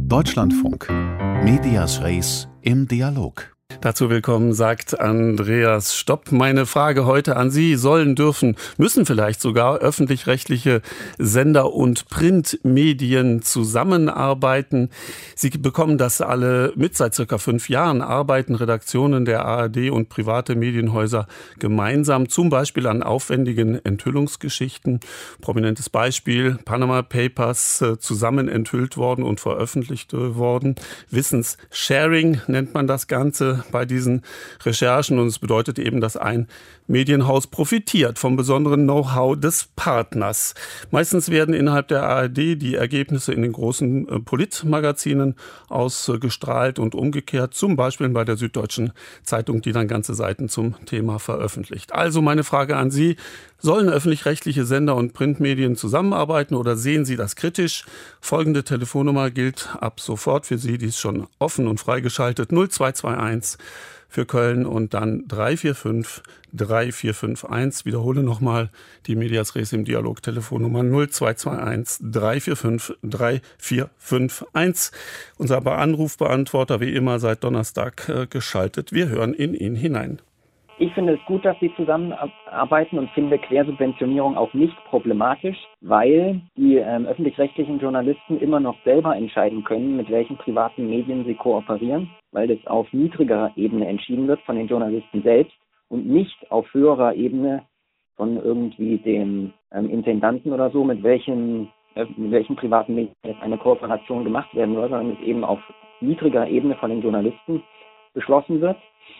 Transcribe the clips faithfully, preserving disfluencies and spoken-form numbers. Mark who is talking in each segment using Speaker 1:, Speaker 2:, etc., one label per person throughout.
Speaker 1: Deutschlandfunk. Medias Res im Dialog.
Speaker 2: Dazu willkommen, sagt Andreas Stopp. Meine Frage heute an Sie: Sollen, dürfen, müssen vielleicht sogar öffentlich-rechtliche Sender und Printmedien zusammenarbeiten? Sie bekommen das alle mit. Seit circa fünf Jahren arbeiten Redaktionen der A R D und private Medienhäuser gemeinsam, zum Beispiel an aufwendigen Enthüllungsgeschichten. Prominentes Beispiel: Panama Papers, äh, zusammen enthüllt worden und veröffentlicht äh, worden. Wissenssharing nennt man das Ganze bei diesen Recherchen, und es bedeutet eben, dass ein Medienhaus profitiert vom besonderen Know-how des Partners. Meistens werden innerhalb der A R D die Ergebnisse in den großen äh, Politmagazinen ausgestrahlt und umgekehrt, zum Beispiel bei der Süddeutschen Zeitung, die dann ganze Seiten zum Thema veröffentlicht. Also meine Frage an Sie: Sollen öffentlich-rechtliche Sender und Printmedien zusammenarbeiten oder sehen Sie das kritisch? Folgende Telefonnummer gilt ab sofort für Sie, die ist schon offen und freigeschaltet: null zwei zwei eins für Köln und dann drei vier fünf drei vier fünf eins. Wiederhole nochmal die Medias Res im Dialog Telefonnummer null zwei zwei eins drei vier fünf drei vier fünf eins. Unser Anrufbeantworter wie immer seit Donnerstag äh, geschaltet. Wir hören in ihn hinein.
Speaker 3: Ich finde es gut, dass Sie zusammenarbeiten und finde Quersubventionierung auch nicht problematisch, weil die ähm, öffentlich-rechtlichen Journalisten immer noch selber entscheiden können, mit welchen privaten Medien sie kooperieren, weil das auf niedrigerer Ebene entschieden wird von den Journalisten selbst und nicht auf höherer Ebene von irgendwie dem ähm, Intendanten oder so, mit welchen, äh, mit welchen privaten Medien jetzt eine Kooperation gemacht werden soll, sondern es eben auf niedrigerer Ebene von den Journalisten beschlossen wird.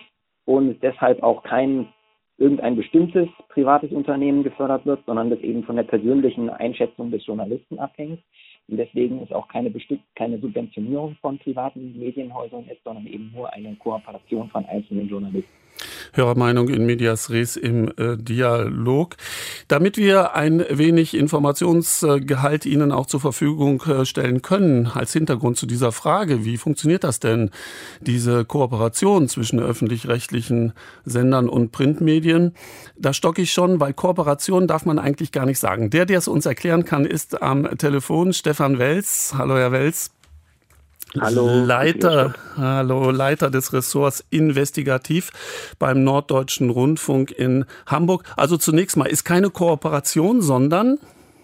Speaker 3: Und deshalb auch kein irgendein bestimmtes privates Unternehmen gefördert wird, sondern das eben von der persönlichen Einschätzung des Journalisten abhängt. Und deswegen ist auch keine, Besti- keine Subventionierung von privaten Medienhäusern ist, sondern eben nur eine Kooperation von einzelnen Journalisten.
Speaker 2: Hörermeinung in Medias Res im äh, Dialog. Damit wir ein wenig Informationsgehalt Ihnen auch zur Verfügung äh, stellen können, als Hintergrund zu dieser Frage: Wie funktioniert das denn, diese Kooperation zwischen öffentlich-rechtlichen Sendern und Printmedien? Da stocke ich schon, weil Kooperation darf man eigentlich gar nicht sagen. Der, der es uns erklären kann, ist am Telefon Stefan Welz. Hallo, Herr Welz.
Speaker 4: Hallo,
Speaker 2: Leiter, hallo, Leiter des Ressorts Investigativ beim Norddeutschen Rundfunk in Hamburg. Also zunächst mal, ist keine Kooperation, sondern?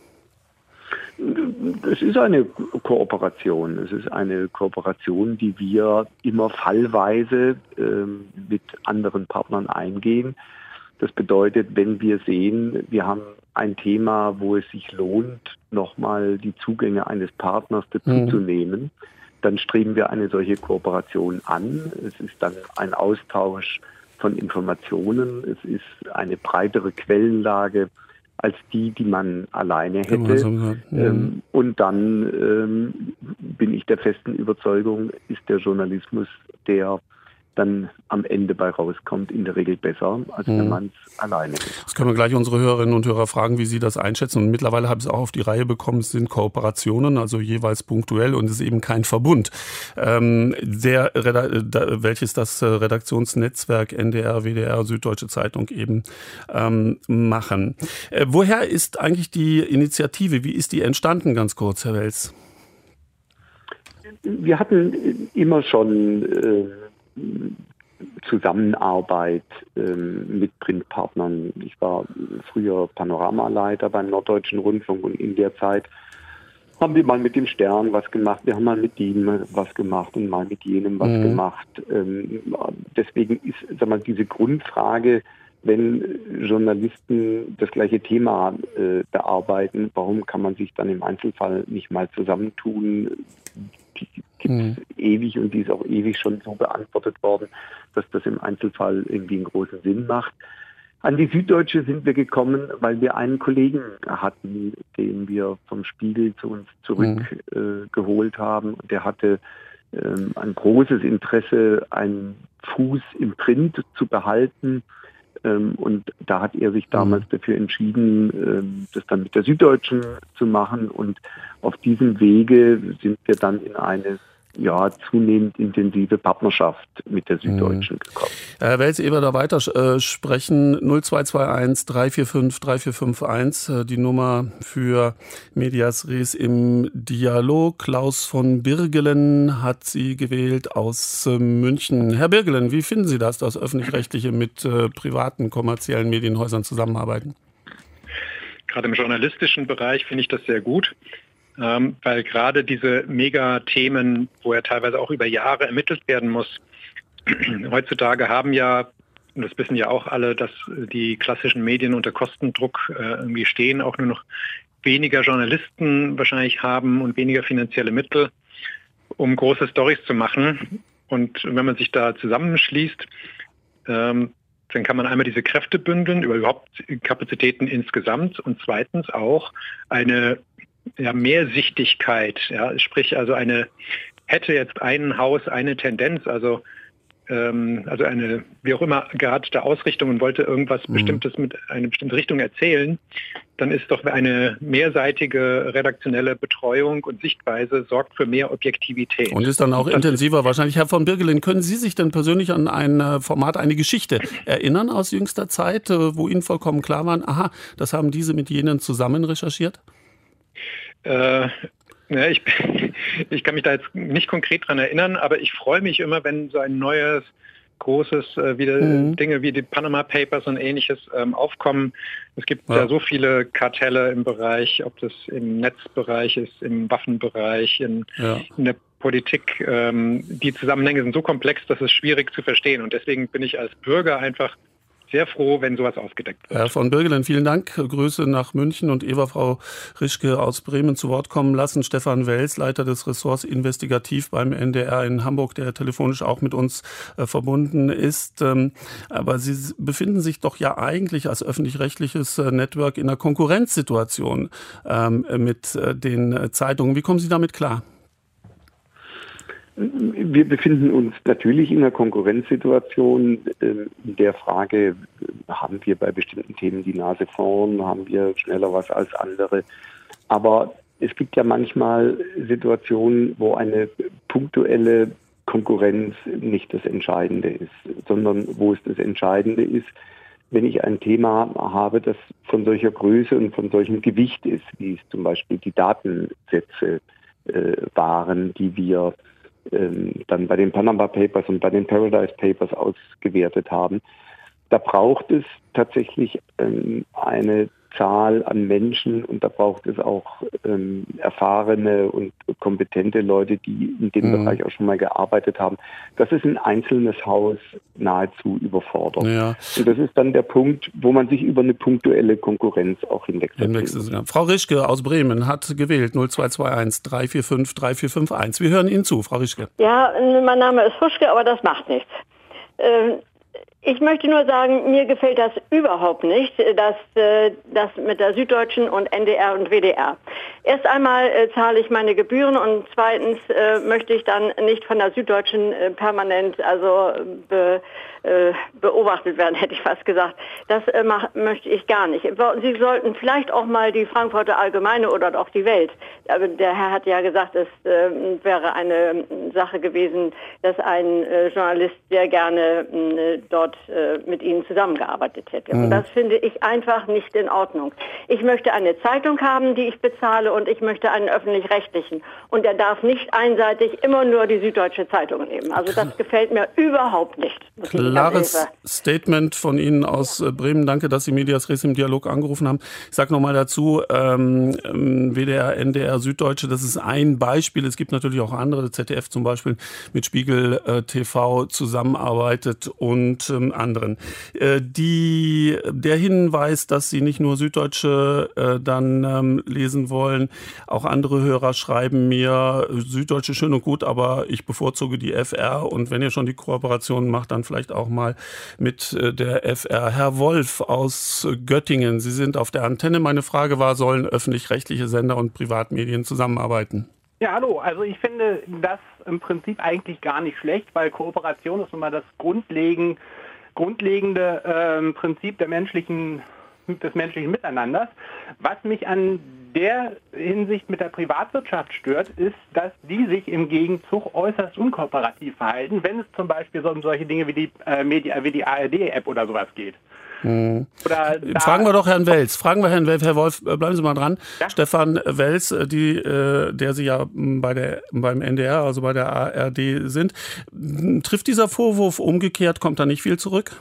Speaker 4: Es ist eine Kooperation. Es ist eine Kooperation, die wir immer fallweise äh, mit anderen Partnern eingehen. Das bedeutet, wenn wir sehen, wir haben ein Thema, wo es sich lohnt, nochmal die Zugänge eines Partners dazuzunehmen, mhm. dann streben wir eine solche Kooperation an. Es ist dann ein Austausch von Informationen. Es ist eine breitere Quellenlage als die, die man alleine hätte. So ja. ähm, und dann ähm, bin ich der festen Überzeugung, ist der Journalismus, der dann am Ende bei rauskommt, in der Regel besser, als wenn man es alleine ist.
Speaker 2: Das können wir gleich unsere Hörerinnen und Hörer fragen, wie sie das einschätzen. Und mittlerweile habe ich es auch auf die Reihe bekommen, es sind Kooperationen, also jeweils punktuell, und es ist eben kein Verbund. Ähm, der, welches das Redaktionsnetzwerk N D R, W D R, Süddeutsche Zeitung eben ähm, machen. Äh, woher ist eigentlich die Initiative? Wie ist die entstanden, ganz kurz, Herr Welz?
Speaker 4: Wir hatten immer schon äh, Zusammenarbeit ähm, mit Printpartnern. Ich war früher Panoramaleiter beim Norddeutschen Rundfunk und in der Zeit haben wir mal mit dem Stern was gemacht, wir haben mal mit dem was gemacht und mal mit jenem was mhm. gemacht. Ähm, deswegen ist, sag mal, diese Grundfrage, wenn Journalisten das gleiche Thema äh, bearbeiten, warum kann man sich dann im Einzelfall nicht mal zusammentun? Die gibt es mhm. ewig und die ist auch ewig schon so beantwortet worden, dass das im Einzelfall irgendwie einen großen Sinn macht. An die Süddeutsche sind wir gekommen, weil wir einen Kollegen hatten, den wir vom Spiegel zu uns zurückgeholt mhm. äh, haben. Der hatte ähm, ein großes Interesse, einen Fuß im Print zu behalten. Ähm, und da hat er sich damals mhm. dafür entschieden, ähm, das dann mit der Süddeutschen zu machen. Und auf diesem Wege sind wir dann in eine ja, zunehmend intensive Partnerschaft mit der Süddeutschen mhm. gekommen.
Speaker 2: Herr Wels, ehe wir da weiter äh, sprechen, null zwei zwei eins drei vier fünf drei vier fünf eins, äh, die Nummer für Medias Res im Dialog. Klaus von Birgelen hat sie gewählt aus äh, München. Herr Birgelen, wie finden Sie das, dass Öffentlich-Rechtliche mit äh, privaten kommerziellen Medienhäusern zusammenarbeiten?
Speaker 5: Gerade im journalistischen Bereich finde ich das sehr gut. Ähm, weil gerade diese Megathemen, wo ja teilweise auch über Jahre ermittelt werden muss, heutzutage haben ja, und das wissen ja auch alle, dass die klassischen Medien unter Kostendruck äh, irgendwie stehen, auch nur noch weniger Journalisten wahrscheinlich haben und weniger finanzielle Mittel, um große Storys zu machen. Und wenn man sich da zusammenschließt, ähm, dann kann man einmal diese Kräfte bündeln, über überhaupt Kapazitäten insgesamt und zweitens auch eine ja, Mehrsichtigkeit, ja, sprich also eine, hätte jetzt ein Haus eine Tendenz, also ähm, also eine, wie auch immer, geartete Ausrichtung und wollte irgendwas mhm. Bestimmtes mit einer bestimmten Richtung erzählen, dann ist doch eine mehrseitige redaktionelle Betreuung und Sichtweise sorgt für mehr Objektivität.
Speaker 2: Und ist dann auch intensiver wahrscheinlich. Herr von Birgelen, können Sie sich denn persönlich an ein Format, eine Geschichte erinnern aus jüngster Zeit, wo Ihnen vollkommen klar war, aha, das haben diese mit jenen zusammen recherchiert?
Speaker 5: Äh, ja, ich, ich kann mich da jetzt nicht konkret dran erinnern, aber ich freue mich immer, wenn so ein neues, großes, äh, wieder mhm. Dinge wie die Panama Papers und ähnliches ähm, aufkommen. Es gibt ja. ja so viele Kartelle im Bereich, ob das im Netzbereich ist, im Waffenbereich, in, ja. in der Politik. Ähm, die Zusammenhänge sind so komplex, dass es schwierig zu verstehen. Und deswegen bin ich als Bürger einfach sehr froh, wenn sowas aufgedeckt wird.
Speaker 2: Herr von Birgelen, vielen Dank. Grüße nach München und Eva Frau Rischke aus Bremen zu Wort kommen lassen. Stefan Wels, Leiter des Ressorts Investigativ beim N D R in Hamburg, der telefonisch auch mit uns äh, verbunden ist. Ähm, aber Sie befinden sich doch ja eigentlich als öffentlich-rechtliches äh, Network in einer Konkurrenzsituation ähm, mit äh, den äh, Zeitungen. Wie kommen Sie damit klar?
Speaker 4: Wir befinden uns natürlich in einer Konkurrenzsituation. In der Frage, haben wir bei bestimmten Themen die Nase vorn, haben wir schneller was als andere. Aber es gibt ja manchmal Situationen, wo eine punktuelle Konkurrenz nicht das Entscheidende ist, sondern wo es das Entscheidende ist, wenn ich ein Thema habe, das von solcher Größe und von solchem Gewicht ist, wie es zum Beispiel die Datensätze äh, waren, die wir dann bei den Panama Papers und bei den Paradise Papers ausgewertet haben. Da braucht es tatsächlich ähm, eine Zahl an Menschen und da braucht es auch ähm, erfahrene und kompetente Leute, die in dem mhm. Bereich auch schon mal gearbeitet haben. Das ist ein einzelnes Haus nahezu überfordert.
Speaker 2: Ja.
Speaker 4: Und das ist dann der Punkt, wo man sich über eine punktuelle Konkurrenz auch hinwegsetzt.
Speaker 2: Ja. Frau Rischke aus Bremen hat gewählt null zwei zwei eins drei vier fünf drei vier fünf eins. Wir hören Ihnen zu, Frau Rischke.
Speaker 6: Ja, mein Name ist Huschke, aber das macht nichts. Ähm, Ich möchte nur sagen, mir gefällt das überhaupt nicht, dass das mit der Süddeutschen und N D R und W D R. Erst einmal äh, zahle ich meine Gebühren und zweitens äh, möchte ich dann nicht von der Süddeutschen äh, permanent also be, äh, beobachtet werden, hätte ich fast gesagt. Das äh, mach, möchte ich gar nicht. Sie sollten vielleicht auch mal die Frankfurter Allgemeine oder auch die Welt. Aber der Herr hat ja gesagt, es äh, wäre eine Sache gewesen, dass ein äh, Journalist sehr gerne äh, dort äh, mit Ihnen zusammengearbeitet hätte. Mhm. Und das finde ich einfach nicht in Ordnung. Ich möchte eine Zeitung haben, die ich bezahle, und ich möchte einen öffentlich-rechtlichen. Und er darf nicht einseitig immer nur die Süddeutsche Zeitung nehmen. Also das gefällt mir überhaupt nicht.
Speaker 2: Klares Statement von Ihnen aus Bremen. Danke, dass Sie Medias Res im Dialog angerufen haben. Ich sage nochmal dazu, ähm, W D R, N D R, Süddeutsche, das ist ein Beispiel. Es gibt natürlich auch andere, Z D F zum Beispiel mit Spiegel äh, T V zusammenarbeitet und ähm, anderen. Äh, die, der Hinweis, dass Sie nicht nur Süddeutsche äh, dann ähm, lesen wollen, auch andere Hörer schreiben mir, Süddeutsche schön und gut, aber ich bevorzuge die F R, und wenn ihr schon die Kooperation macht, dann vielleicht auch mal mit der F R. Herr Wolf aus Göttingen, Sie sind auf der Antenne. Meine Frage war, sollen öffentlich-rechtliche Sender und Privatmedien zusammenarbeiten?
Speaker 7: Ja, hallo. Also ich finde das im Prinzip eigentlich gar nicht schlecht, weil Kooperation ist nun mal das grundlegend, grundlegende äh, Prinzip der menschlichen des menschlichen Miteinanders. Was mich an der Hinsicht mit der Privatwirtschaft stört, ist, dass die sich im Gegenzug äußerst unkooperativ verhalten, wenn es zum Beispiel so um solche Dinge wie die, äh, Media, wie die A R D-App oder sowas geht.
Speaker 2: Hm. Oder Fragen wir doch Herrn Wels. Fragen wir Herrn Wels. Herr Wolf, bleiben Sie mal dran.
Speaker 7: Ja?
Speaker 2: Stefan Wels, die, äh, der Sie ja bei der, beim N D R, also bei der A R D sind. Trifft dieser Vorwurf umgekehrt? Kommt da nicht viel zurück?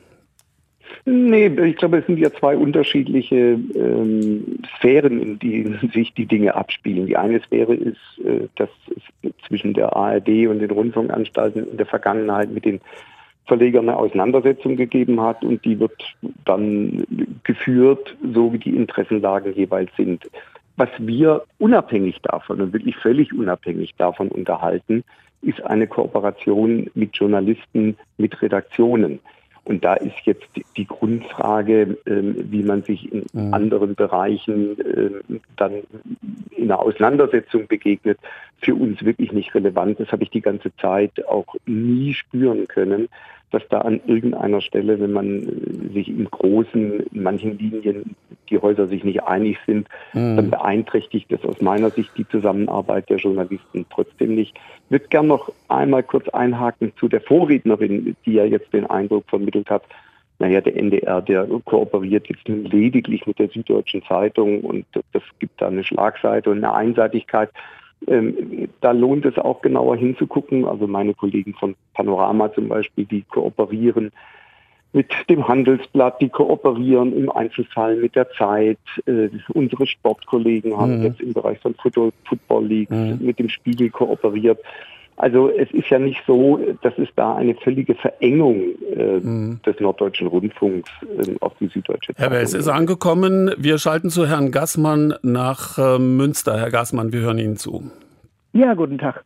Speaker 4: Nee, ich glaube, es sind ja zwei unterschiedliche ähm, Sphären, in denen sich die Dinge abspielen. Die eine Sphäre ist, äh, dass es zwischen der A R D und den Rundfunkanstalten in der Vergangenheit mit den Verlegern eine Auseinandersetzung gegeben hat und die wird dann geführt, so wie die Interessenlagen jeweils sind. Was wir unabhängig davon und wirklich völlig unabhängig davon unterhalten, ist eine Kooperation mit Journalisten, mit Redaktionen. Und da ist jetzt die Grundfrage, wie man sich in mhm. anderen Bereichen dann in einer Auseinandersetzung begegnet, für uns wirklich nicht relevant. Das habe ich die ganze Zeit auch nie spüren können, dass da an irgendeiner Stelle, wenn man sich im Großen, in manchen Linien, die Häuser sich nicht einig sind, mhm. dann beeinträchtigt das aus meiner Sicht die Zusammenarbeit der Journalisten trotzdem nicht. Ich würde gerne noch einmal kurz einhaken zu der Vorrednerin, die ja jetzt den Eindruck vermittelt hat, naja, der N D R, der kooperiert jetzt nun lediglich mit der Süddeutschen Zeitung und das gibt da eine Schlagseite und eine Einseitigkeit. Ähm, da lohnt es auch genauer hinzugucken. Also meine Kollegen von Panorama zum Beispiel, die kooperieren mit dem Handelsblatt, die kooperieren im Einzelfall mit der Zeit. Äh, unsere Sportkollegen haben mhm. jetzt im Bereich von Football, Football Leagues mhm. mit dem Spiegel kooperiert. Also es ist ja nicht so, dass es da eine völlige Verengung äh, mhm. des Norddeutschen Rundfunks äh, auf die Süddeutsche Zeitung.
Speaker 2: Herr Wels ist angekommen. Wir schalten zu Herrn Gassmann nach äh, Münster. Herr Gassmann, wir hören Ihnen zu.
Speaker 8: Ja, guten Tag.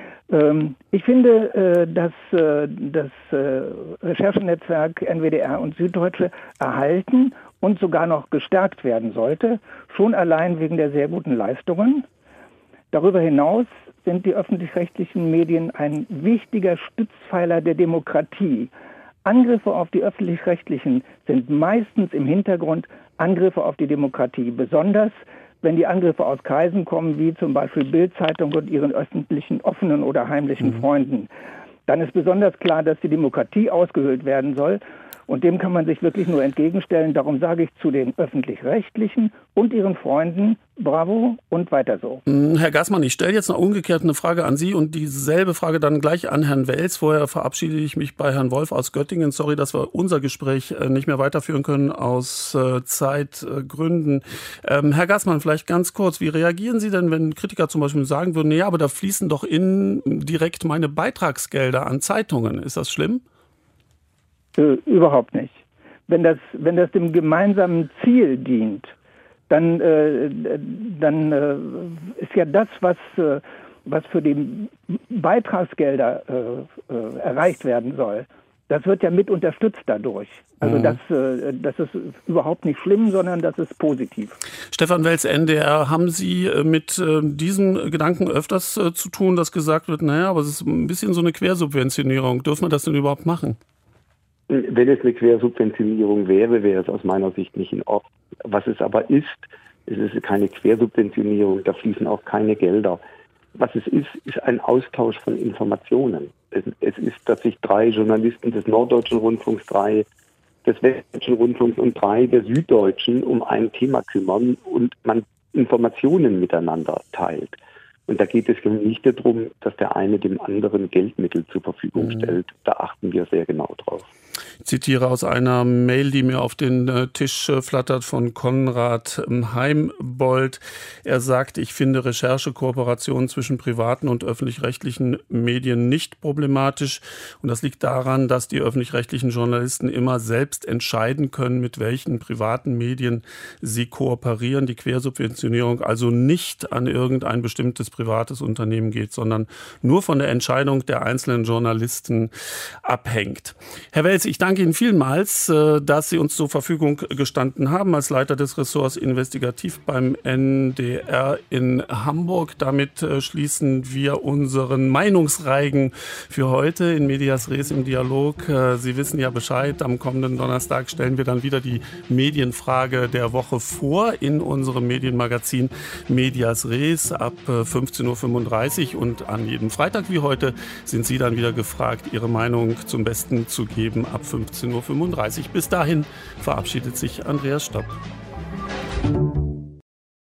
Speaker 8: Ähm, ich finde, äh, dass äh, das äh, Recherchenetzwerk N W D R und Süddeutsche erhalten und sogar noch gestärkt werden sollte, schon allein wegen der sehr guten Leistungen. Darüber hinaus sind die öffentlich-rechtlichen Medien ein wichtiger Stützpfeiler der Demokratie. Angriffe auf die öffentlich-rechtlichen sind meistens im Hintergrund Angriffe auf die Demokratie, besonders wenn die Angriffe aus Kreisen kommen, wie zum Beispiel Bild-Zeitung und ihren öffentlichen, offenen oder heimlichen mhm. Freunden. Dann ist besonders klar, dass die Demokratie ausgehöhlt werden soll. Und dem kann man sich wirklich nur entgegenstellen. Darum sage ich zu den Öffentlich-Rechtlichen und ihren Freunden, bravo und weiter so.
Speaker 2: Herr Gassmann, ich stelle jetzt noch umgekehrt eine Frage an Sie und dieselbe Frage dann gleich an Herrn Wels. Vorher verabschiede ich mich bei Herrn Wolf aus Göttingen. Sorry, dass wir unser Gespräch nicht mehr weiterführen können aus Zeitgründen. Ähm, Herr Gassmann, vielleicht ganz kurz, wie reagieren Sie denn, wenn Kritiker zum Beispiel sagen würden, ja, aber da fließen doch indirekt meine Beitragsgelder an Zeitungen. Ist das schlimm?
Speaker 8: Äh, überhaupt nicht. Wenn das, wenn das dem gemeinsamen Ziel dient, dann, äh, dann äh, ist ja das, was, äh, was für die Beitragsgelder äh, äh, erreicht werden soll, das wird ja mit unterstützt dadurch. Also mhm. das, äh, das ist überhaupt nicht schlimm, sondern das ist positiv.
Speaker 2: Stefan Wels, N D R, haben Sie mit äh, diesem Gedanken öfters äh, zu tun, dass gesagt wird, naja, aber es ist ein bisschen so eine Quersubventionierung. Dürfen wir das denn überhaupt machen?
Speaker 4: Wenn es eine Quersubventionierung wäre, wäre es aus meiner Sicht nicht in Ordnung. Was es aber ist, es ist keine Quersubventionierung, da fließen auch keine Gelder. Was es ist, ist ein Austausch von Informationen. Es, es ist, dass sich drei Journalisten des Norddeutschen Rundfunks, drei des Westdeutschen Rundfunks und drei der Süddeutschen um ein Thema kümmern und man Informationen miteinander teilt. Und da geht es nicht darum, dass der eine dem anderen Geldmittel zur Verfügung stellt. Da achten wir sehr genau drauf.
Speaker 2: Ich zitiere aus einer Mail, die mir auf den Tisch flattert, von Konrad Heimbold. Er sagt, ich finde Recherchekooperationen zwischen privaten und öffentlich-rechtlichen Medien nicht problematisch. Und das liegt daran, dass die öffentlich-rechtlichen Journalisten immer selbst entscheiden können, mit welchen privaten Medien sie kooperieren. Die Quersubventionierung also nicht an irgendein bestimmtes privates Unternehmen geht, sondern nur von der Entscheidung der einzelnen Journalisten abhängt. Herr Welz, ich danke Ihnen vielmals, dass Sie uns zur Verfügung gestanden haben als Leiter des Ressorts Investigativ beim N D R in Hamburg. Damit schließen wir unseren Meinungsreigen für heute in Medias Res im Dialog. Sie wissen ja Bescheid, am kommenden Donnerstag stellen wir dann wieder die Medienfrage der Woche vor in unserem Medienmagazin Medias Res ab fünfzehn Uhr fünfunddreißig und an jedem Freitag wie heute sind Sie dann wieder gefragt, Ihre Meinung zum Besten zu geben ab fünfzehn Uhr fünfunddreißig. Bis dahin verabschiedet sich Andreas Stopp.